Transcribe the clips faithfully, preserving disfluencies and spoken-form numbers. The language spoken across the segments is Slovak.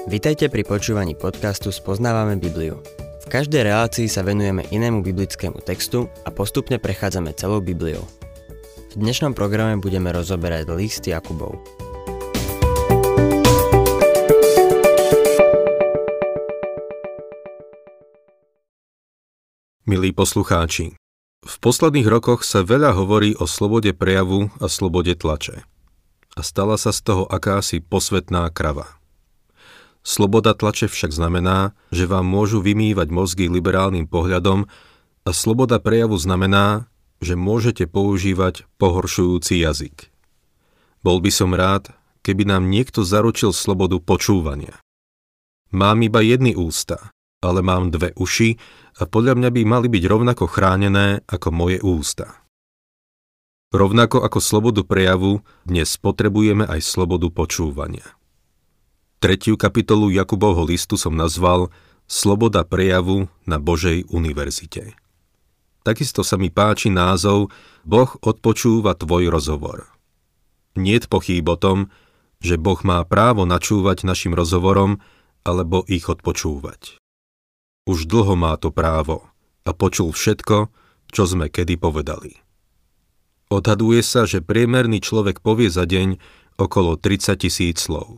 Vitajte pri počúvaní podcastu Spoznávame Bibliu. V každej relácii sa venujeme inému biblickému textu a postupne prechádzame celou Bibliou. V dnešnom programe budeme rozoberať list Jakubov. Milí poslucháči, v posledných rokoch sa veľa hovorí o slobode prejavu a slobode tlače. A stala sa z toho akási posvätná krava. Sloboda tlače však znamená, že vám môžu vymývať mozgy liberálnym pohľadom a sloboda prejavu znamená, že môžete používať pohoršujúci jazyk. Bol by som rád, keby nám niekto zaručil slobodu počúvania. Mám iba jedny ústa, ale mám dve uši a podľa mňa by mali byť rovnako chránené ako moje ústa. Rovnako ako slobodu prejavu, dnes potrebujeme aj slobodu počúvania. Tretiu kapitolu Jakubovho listu som nazval Sloboda prejavu na Božej univerzite. Takisto sa mi páči názov Boh odpočúva tvoj rozhovor. Niet pochýb o tom, že Boh má právo načúvať našim rozhovorom alebo ich odpočúvať. Už dlho má to právo a počul všetko, čo sme kedy povedali. Odhaduje sa, že priemerný človek povie za deň okolo tridsaťtisíc slov.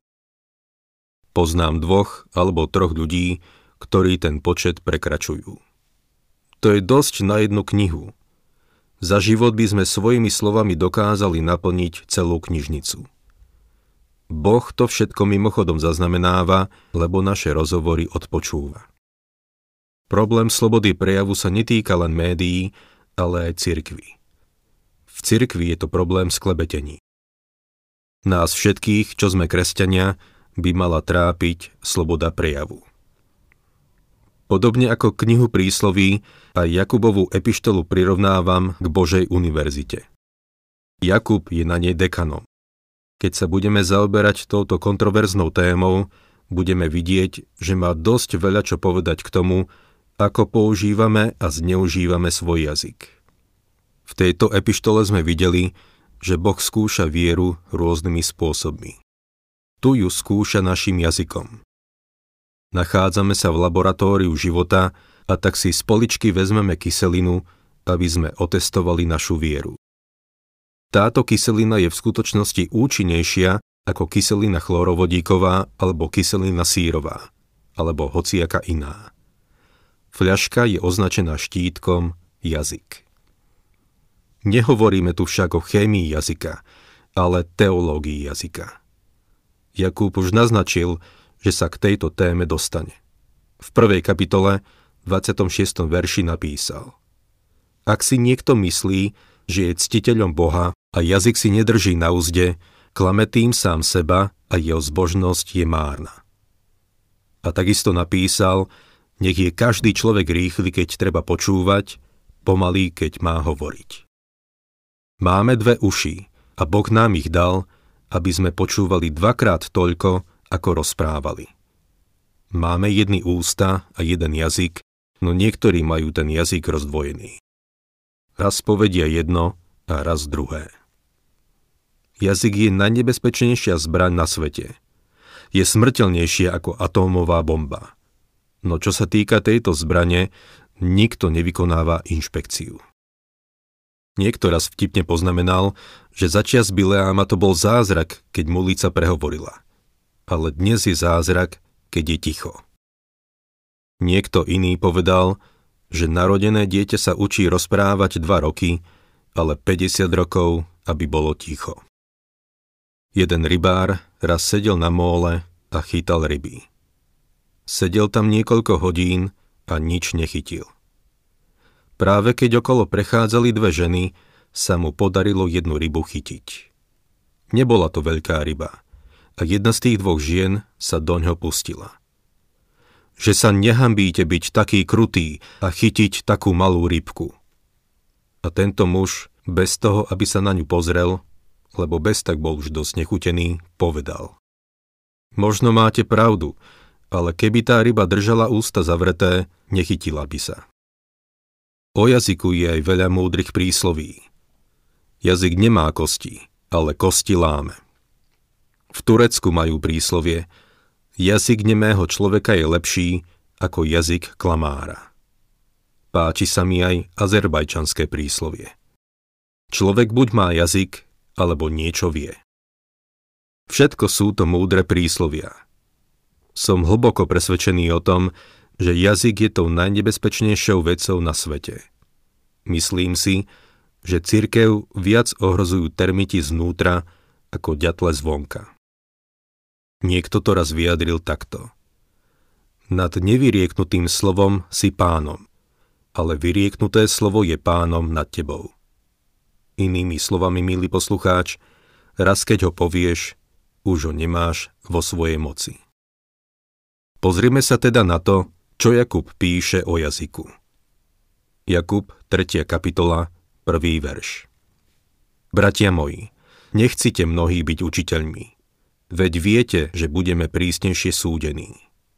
Poznám dvoch alebo troch ľudí, ktorí ten počet prekračujú. To je dosť na jednu knihu. Za život by sme svojimi slovami dokázali naplniť celú knižnicu. Boh to všetko mimochodom zaznamenáva, lebo naše rozhovory odpočúva. Problém slobody prejavu sa netýka len médií, ale aj cirkvi. V cirkvi je to problém sklebetení. Nás všetkých, čo sme kresťania, by mala trápiť sloboda prejavu. Podobne ako knihu prísloví, aj Jakubovú epištolu prirovnávam k Božej univerzite. Jakub je na nej dekanom. Keď sa budeme zaoberať touto kontroverznou témou, budeme vidieť, že má dosť veľa čo povedať k tomu, ako používame a zneužívame svoj jazyk. V tejto epištole sme videli, že Boh skúša vieru rôznymi spôsobmi. Tu ju skúša našim jazykom. Nachádzame sa v laboratóriu života a tak si z poličky vezmeme kyselinu, aby sme otestovali našu vieru. Táto kyselina je v skutočnosti účinnejšia ako kyselina chlorovodíková alebo kyselina sírová, alebo hociaká iná. Fľaška je označená štítkom jazyk. Nehovoríme tu však o chémii jazyka, ale teológii jazyka. Jakub už naznačil, že sa k tejto téme dostane. V prvej kapitole, dvadsiatom šiestom verši napísal: Ak si niekto myslí, že je ctiteľom Boha a jazyk si nedrží na uzde, klame tým sám seba a jeho zbožnosť je márna. A takisto napísal: Nech je každý človek rýchly, keď treba počúvať, pomalý, keď má hovoriť. Máme dve uši a Boh nám ich dal, aby sme počúvali dvakrát toľko, ako rozprávali. Máme jedny ústa a jeden jazyk, no niektorí majú ten jazyk rozdvojený. Raz povedia jedno a raz druhé. Jazyk je najnebezpečnejšia zbraň na svete. Je smrteľnejšia ako atómová bomba. No čo sa týka tejto zbrane, nikto nevykonáva inšpekciu. Niekto raz vtipne poznamenal, že začias Bileáma to bol zázrak, keď mulica prehovorila. Ale dnes je zázrak, keď je ticho. Niekto iný povedal, že narodené dieťa sa učí rozprávať dva roky, ale päťdesiat rokov, aby bolo ticho. Jeden rybár raz sedel na móle a chytal ryby. Sedel tam niekoľko hodín a nič nechytil. Práve keď okolo prechádzali dve ženy, sa mu podarilo jednu rybu chytiť. Nebola to veľká ryba a jedna z tých dvoch žien sa doňho pustila. Že sa nehambíte byť taký krutý a chytiť takú malú rybku. A tento muž, bez toho, aby sa na ňu pozrel, lebo bez tak bol už dosť nechutený, povedal: Možno máte pravdu, ale keby tá ryba držala ústa zavreté, nechytila by sa. O jazyku je aj veľa múdrych prísloví. Jazyk nemá kosti, ale kosti láme. V Turecku majú príslovie: Jazyk nemého človeka je lepší ako jazyk klamára. Páči sa mi aj azerbajčanské príslovie. Človek buď má jazyk, alebo niečo vie. Všetko sú to múdre príslovia. Som hlboko presvedčený o tom, že jazyk je tou najnebezpečnejšou vecou na svete. Myslím si, že cirkev viac ohrozujú termiti znútra ako ďatle zvonka. Niekto to raz vyjadril takto. Nad nevyrieknutým slovom si pánom, ale vyrieknuté slovo je pánom nad tebou. Inými slovami, milý poslucháč, raz keď ho povieš, už ho nemáš vo svojej moci. Pozrime sa teda na to, čo Jakub píše o jazyku. Jakub, tretia kapitola, prvý verš. Bratia moji, nechcite mnohí byť učiteľmi, veď viete, že budeme prísnejšie súdení.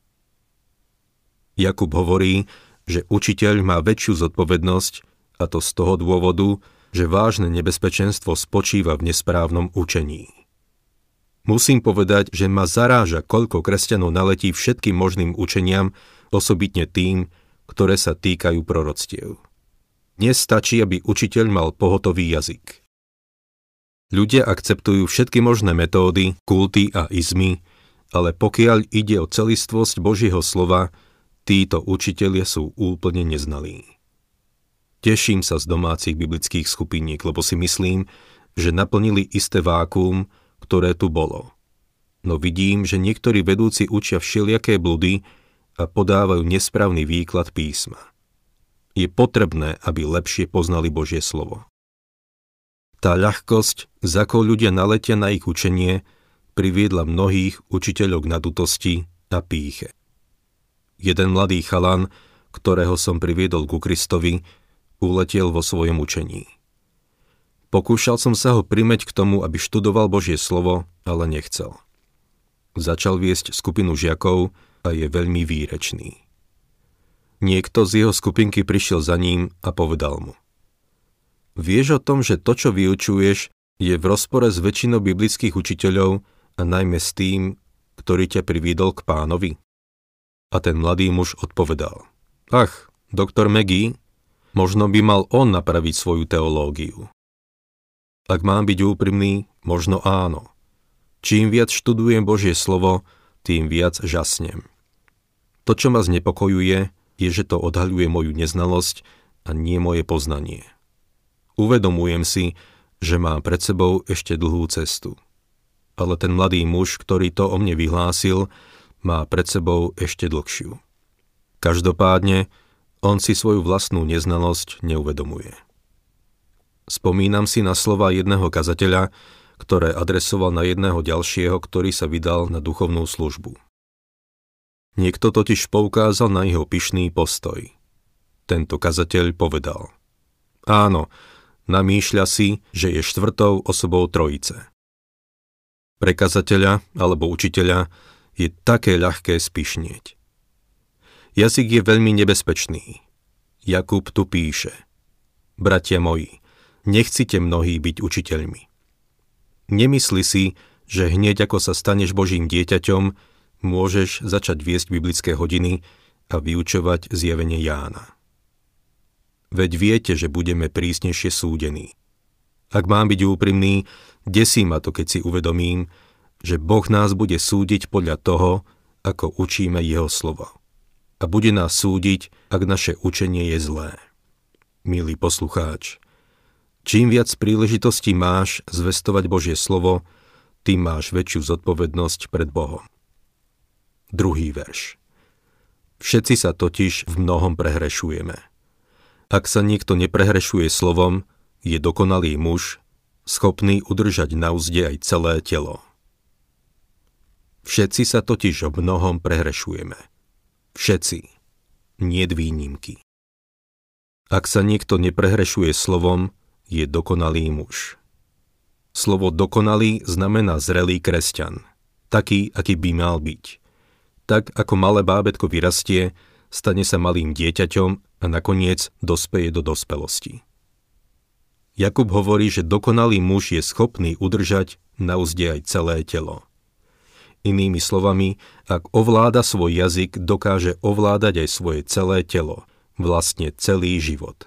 Jakub hovorí, že učiteľ má väčšiu zodpovednosť, a to z toho dôvodu, že vážne nebezpečenstvo spočíva v nesprávnom učení. Musím povedať, že ma zaráža, koľko kresťanov naletí všetkým možným učeniam, osobitne tým, ktoré sa týkajú proroctiev. Dnes stačí, aby učiteľ mal pohotový jazyk. Ľudia akceptujú všetky možné metódy, kulty a izmy, ale pokiaľ ide o celistvosť Božieho slova, títo učitelia sú úplne neznalí. Teším sa z domácich biblických skupiniek, lebo si myslím, že naplnili isté vákuum, ktoré tu bolo. No vidím, že niektorí vedúci učia všelijaké bludy a podávajú nesprávny výklad písma. Je potrebné, aby lepšie poznali Božie slovo. Tá ľahkosť, za akou ľudia naletia na ich učenie, priviedla mnohých učiteľov k nadutosti a pýche. Jeden mladý chalan, ktorého som priviedol ku Kristovi, uletel vo svojom učení. Pokúšal som sa ho primäť k tomu, aby študoval Božie slovo, ale nechcel. Začal viesť skupinu žiakov a je veľmi výrečný. Niekto z jeho skupinky prišiel za ním a povedal mu: Vieš o tom, že to, čo vyučuješ, je v rozpore s väčšinou biblických učiteľov a najmä s tým, ktorý ťa priviedol k Pánovi? A ten mladý muž odpovedal: Ach, doktor Maggie, možno by mal on napraviť svoju teológiu. Ak mám byť úprimný, možno áno. Čím viac študujem Božie slovo, tým viac žasnem. To, čo ma znepokojuje, je, že to odhaľuje moju neznalosť a nie moje poznanie. Uvedomujem si, že mám pred sebou ešte dlhú cestu. Ale ten mladý muž, ktorý to o mne vyhlásil, má pred sebou ešte dlhšiu. Každopádne, on si svoju vlastnú neznalosť neuvedomuje. Spomínam si na slova jedného kazateľa, ktoré adresoval na jedného ďalšieho, ktorý sa vydal na duchovnú službu. Niekto totiž poukázal na jeho pyšný postoj. Tento kazateľ povedal: Áno, namýšľa si, že je štvrtou osobou trojice. Pre kazateľa alebo učiteľa je také ľahké spyšnieť. Jazyk je veľmi nebezpečný. Jakub tu píše: Bratia moji, nechcite mnohí byť učiteľmi. Nemysli si, že hneď ako sa staneš Božím dieťaťom, môžeš začať viesť biblické hodiny a vyučovať zjavenie Jána. Veď viete, že budeme prísnejšie súdení. Ak mám byť úprimný, desí ma to, keď si uvedomím, že Boh nás bude súdiť podľa toho, ako učíme jeho slovo. A bude nás súdiť, ak naše učenie je zlé. Milý poslucháč, čím viac príležitostí máš zvestovať Božie slovo, tým máš väčšiu zodpovednosť pred Bohom. Druhý verš. Všetci sa totiž v mnohom prehrešujeme. Ak sa niekto neprehrešuje slovom, je dokonalý muž, schopný udržať na uzde aj celé telo. Všetci sa totiž v mnohom prehrešujeme. Všetci. Niet výnimky. Ak sa niekto neprehrešuje slovom, je dokonalý muž. Slovo dokonalý znamená zrelý kresťan. Taký, aký by mal byť. Tak, ako malé bábätko vyrastie, stane sa malým dieťaťom a nakoniec dospeje do dospelosti. Jakub hovorí, že dokonalý muž je schopný udržať na uzde aj celé telo. Inými slovami, ak ovláda svoj jazyk, dokáže ovládať aj svoje celé telo, vlastne celý život.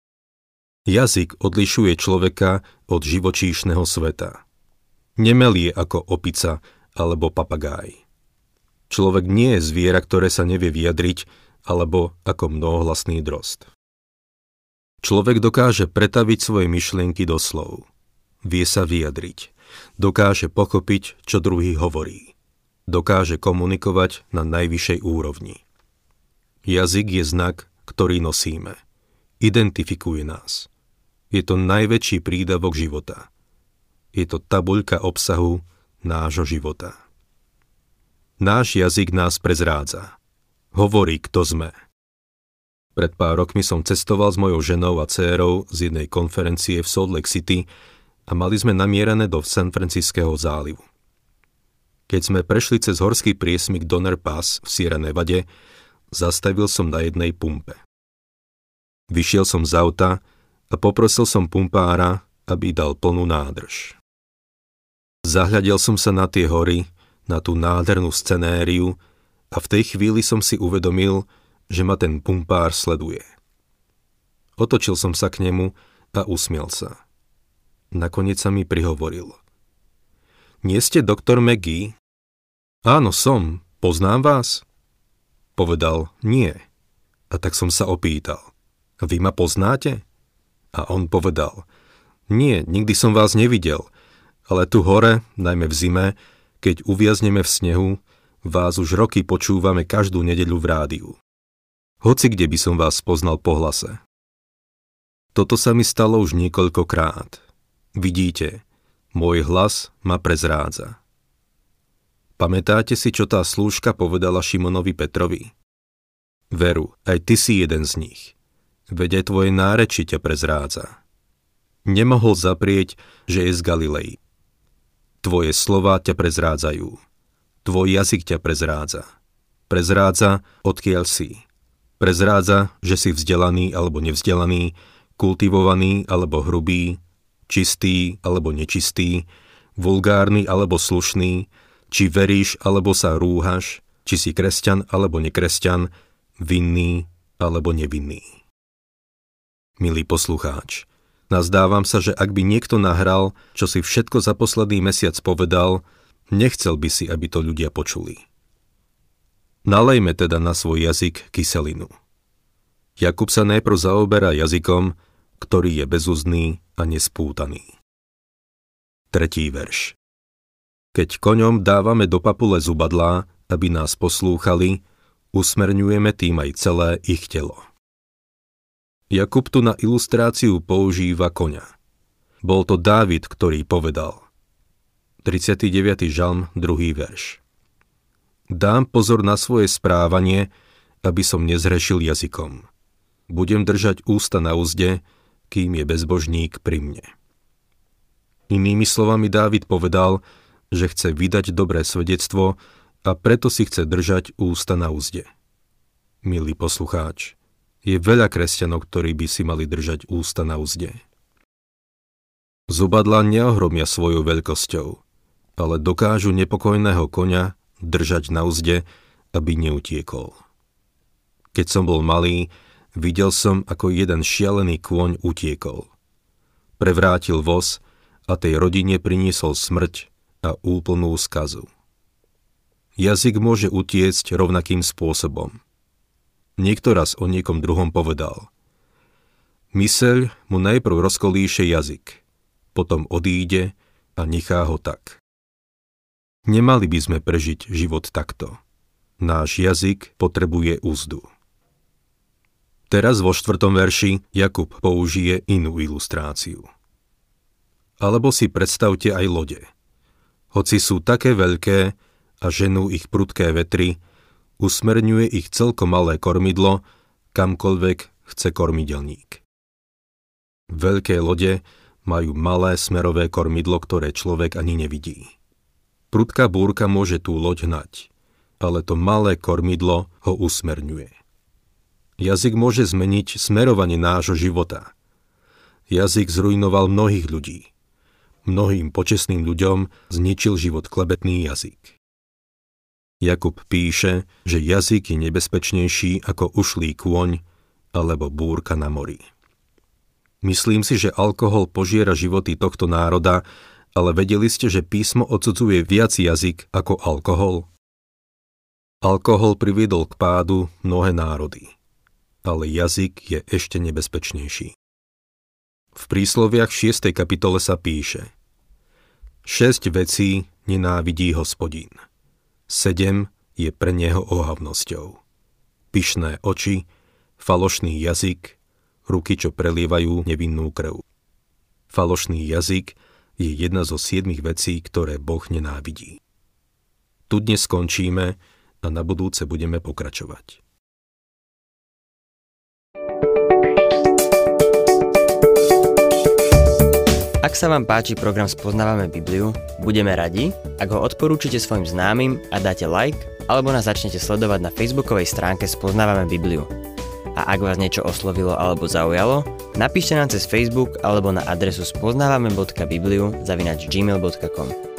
Jazyk odlišuje človeka od živočíšneho sveta. Nemelie ako opica alebo papagáj. Človek nie je zviera, ktoré sa nevie vyjadriť, alebo ako mnohohlasný drozd. Človek dokáže pretaviť svoje myšlienky do slov. Vie sa vyjadriť. Dokáže pochopiť, čo druhý hovorí. Dokáže komunikovať na najvyššej úrovni. Jazyk je znak, ktorý nosíme. Identifikuje nás. Je to najväčší prídavok života. Je to tabuľka obsahu nášho života. Náš jazyk nás prezrádza. Hovorí, kto sme. Pred pár rokmi som cestoval s mojou ženou a dcérou z jednej konferencie v Salt Lake City a mali sme namierené do San Franciskeho zálivu. Keď sme prešli cez horský priesmyk Donner Pass v Sierra Nevade, zastavil som na jednej pumpe. Vyšiel som z auta a poprosil som pumpára, aby dal plnú nádrž. Zahľadil som sa na tie hory, na tú nádhernú scenériu a v tej chvíli som si uvedomil, že ma ten pumpár sleduje. Otočil som sa k nemu a usmiel sa. Nakoniec sa mi prihovoril. Nie ste doktor McGee? Áno, som. Poznám vás? Povedal, nie. A tak som sa opýtal. Vy ma poznáte? A on povedal, nie, nikdy som vás nevidel, ale tu hore, najmä v zime, keď uviazneme v snehu, vás už roky počúvame každú nedeľu v rádiu. Hoci kde by som vás poznal po hlase. Toto sa mi stalo už niekoľkokrát. Vidíte, môj hlas ma prezrádza. Pamätáte si, čo tá slúžka povedala Šimonovi Petrovi? Veru, aj ty si jeden z nich. Veď aj tvoje náreči ťa prezrádza. Nemohol zaprieť, že je z Galilei. Tvoje slová ťa prezrádzajú. Tvoj jazyk ťa prezrádza. Prezrádza, odkiaľ si. Prezrádza, že si vzdelaný alebo nevzdelaný, kultivovaný alebo hrubý, čistý alebo nečistý, vulgárny alebo slušný, či veríš alebo sa rúhaš, či si kresťan alebo nekresťan, vinný alebo nevinný. Milý poslucháč, nazdávam sa, že ak by niekto nahral, čo si všetko za posledný mesiac povedal, nechcel by si, aby to ľudia počuli. Nalejme teda na svoj jazyk kyselinu. Jakub sa najprv zaoberá jazykom, ktorý je bezúzny a nespútaný. Tretí verš. Keď koňom dávame do papule zubadlá, aby nás poslúchali, usmerňujeme tým aj celé ich telo. Jakub tu na ilustráciu používa koňa. Bol to Dávid, ktorý povedal. tridsiaty deviaty žalm, druhý verš. Dám pozor na svoje správanie, aby som nezhrešil jazykom. Budem držať ústa na uzde, kým je bezbožník pri mne. Inými slovami Dávid povedal, že chce vydať dobré svedectvo a preto si chce držať ústa na uzde. Milý poslucháč, je veľa kresťanov, ktorí by si mali držať ústa na uzde. Zubadlá neohromia svojou veľkosťou, ale dokážu nepokojného koňa držať na uzde, aby neutiekol. Keď som bol malý, videl som, ako jeden šialený kôň utiekol. Prevrátil voz a tej rodine priniesol smrť a úplnú skazu. Jazyk môže utiecť rovnakým spôsobom. Niekto raz o niekom druhom povedal. Myseľ mu najprv rozkolíše jazyk, potom odíde a nechá ho tak. Nemali by sme prežiť život takto. Náš jazyk potrebuje úzdu. Teraz vo štvrtom verši Jakub použije inú ilustráciu. Alebo si predstavte aj lode. Hoci sú také veľké a ženú ich prudké vetry, usmerňuje ich celkom malé kormidlo, kamkoľvek chce kormidelník. Veľké lode majú malé smerové kormidlo, ktoré človek ani nevidí. Prudká búrka môže tú loď hnať, ale to malé kormidlo ho usmerňuje. Jazyk môže zmeniť smerovanie nášho života. Jazyk zrujnoval mnohých ľudí. Mnohým počestným ľuďom zničil život klebetný jazyk. Jakub píše, že jazyk je nebezpečnejší ako ušlý kôň alebo búrka na mori. Myslím si, že alkohol požiera životy tohto národa, ale vedeli ste, že písmo odsudzuje viac jazyk ako alkohol? Alkohol priviedol k pádu mnohé národy, ale jazyk je ešte nebezpečnejší. V prísloviach šiestej kapitole sa píše: Šesť vecí nenávidí Hospodín. Sedem je pre neho ohavnosťou. Pyšné oči, falošný jazyk, ruky, čo prelievajú nevinnú krv. Falošný jazyk je jedna zo siedmich vecí, ktoré Boh nenávidí. Tu dnes skončíme a na budúce budeme pokračovať. Ak sa vám páči program Spoznávame Bibliu, budeme radi, ak ho odporúčite svojim známym a dáte like, alebo nás začnete sledovať na facebookovej stránke Spoznávame Bibliu. A ak vás niečo oslovilo alebo zaujalo, napíšte nám cez Facebook alebo na adresu spoznávame bodka bibliu zavináč gmail bodka com.